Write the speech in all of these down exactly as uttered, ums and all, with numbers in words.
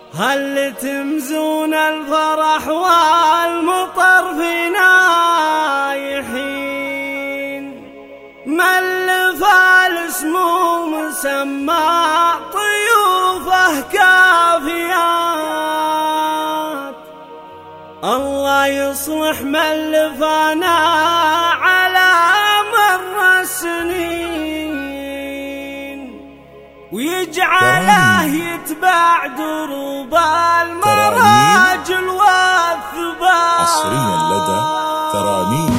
هل تمزون الفرح والمطر في نايحين، ملف الاسمو مسمى طيوفه كافيات. الله يصلح ملفنا على مر السنين، ويجعله يتبع دروب المراجل والثبات. حصريا لدى ترانيم.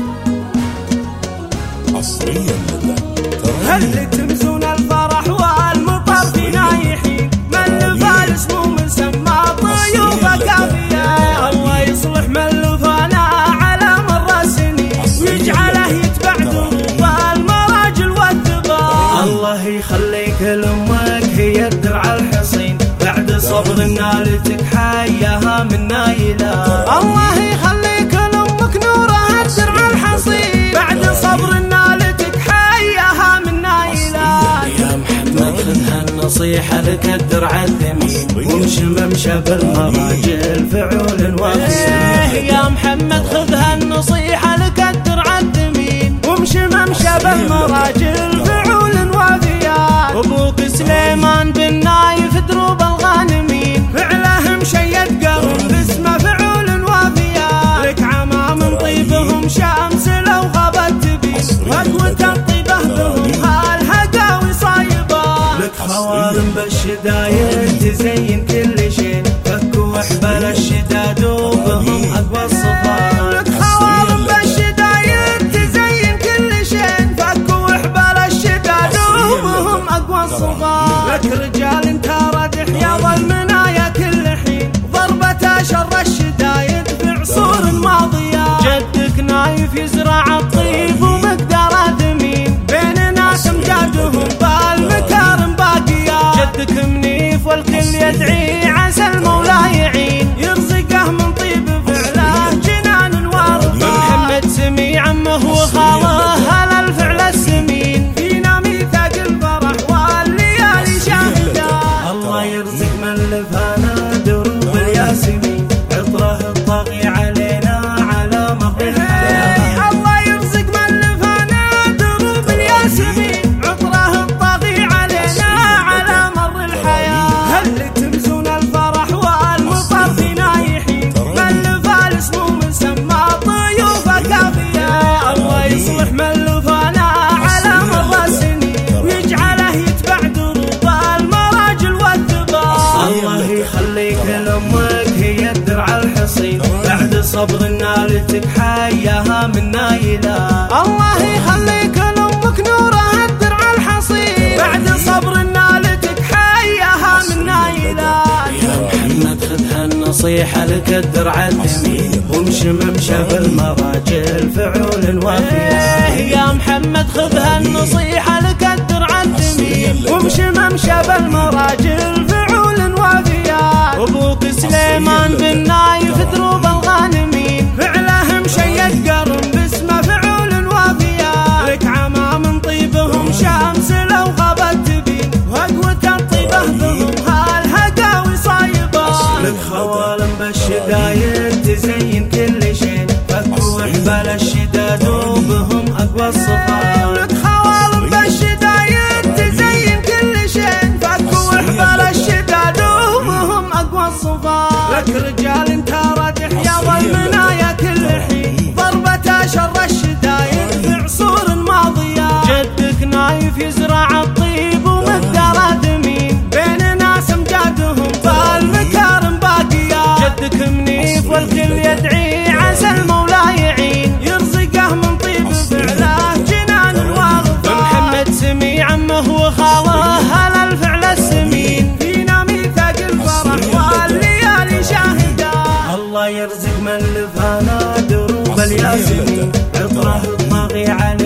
حصريا لدى ترانيم. هل تمزون الفرح والمطر في نايحين، ملف الاسمو مسمى طيوفه كافية. الله يصلح ملفنا على مر السنين، ويجعله يتبع دروب المراجل والثبات. الله يخليك لأمك هي الدرع الحصين، بعد صبر نالتك حياها من نايلة. الله يخليك لأمك نورها الدرع الحصين، بعد صبر نالتك حياها من نايلة. يا محمد خذها النصيحة لك الدرع الثمين، وامشي ممشى بالمراجل فعول وافيات. يا محمد خذها النصيحة لك الدرع الثمين، وامشي ممشى بالمراجل فعول وافيات. ابوك سليمان بن نايف دروب الغانمين، فعله مشيد قرن باسمه فعول وافيات. لك عمام طيبهم شمس لو غابت تبين، وقوة الطيبه بهم هالهقاوي صايبه. لك خوارم بالشدايد تزين كل شيء، فكوا احبال الشداد وبهم اقوى الصفات. لك خوارم بالشدايد تزين كل شيء، فكوا احبال الشداد وبهم اقوى الصفات. لك رجال انت ردح يا ظلمنايا كل حين، ضربة شر الشدايد في عصور ماضية. جدك نايف يزرع الطيب ومقداره ثمين، بين ناس امجادهم بالمكارم باقية. جدك منيف والكل يدعي عسى المولى يعين، يرزقه من طيب فعله جنان وارضى. محمد سمي عمه وخاله هلا الفعل السمين، فينا ميثاق الفرح والليالي شاهدة. الله يرزق ملفانا دروب الياسمين، عطره الطاغي علينا على مر الحياة. الله يرزق ملفانا دروب الياسمين، عطره الطاغي علينا على مر الحياة. هل تمزون الفرح والمطر في نايحين، ملف الاسمو مسمى طيوفه كافية. الله يصلح ملفانا على مر السنين، ويجعله يتبع دروب المراجل والثبات. الله يخليك لأمك هي الدرع الحصين، بعد صبر نالتك حياها من نايلة. الله يخليك لأمك نورها الدرع الحصين، بعد صبر نالتك حياها من نايلة. يا محمد خذها النصيحة لك الدرع الثمين، وامشي ممشى بالمراجل فعول وافيات. يا محمد خذها النصيحة لك الدرع الثمين، وامشي ممشى بالمراجل فعول وافيات. ابوك سليمان بن نايف دروب الغانمين، فعله مشيد قرن باسمه فعول وافيات. لك عمام طيبهم شمس لو غابت تبين، وقوة الطيبه بهم هالهقاوي صايبه. لك خوالم بالشدايد تزين كل شيء، فكوا احبال الشداد وبهم اقوى الصفات. لك خوالم بالشدايد تزين كل شيء، فكوا احبال الشداد وبهم اقوى الصفات. لك رجال انت ردح يا ظلمنايا كل حين، ضربة شر الشدايد في عصور ماضية. جدك نايف يزرع الطيب ومقداره ثمين، بين ناس امجادهم بالمكارم باقية. جدك منيف والكل يدعي عسى المولى يعين، يرزقه من طيب فعله جنان وارضى. محمد سمي عمه وخاله هلا الفعل السمين، فينا ميثاق الفرح والليالي شاهدة. الله يرزق ملفانا دروب الياسمين، عطره الطاغي عليه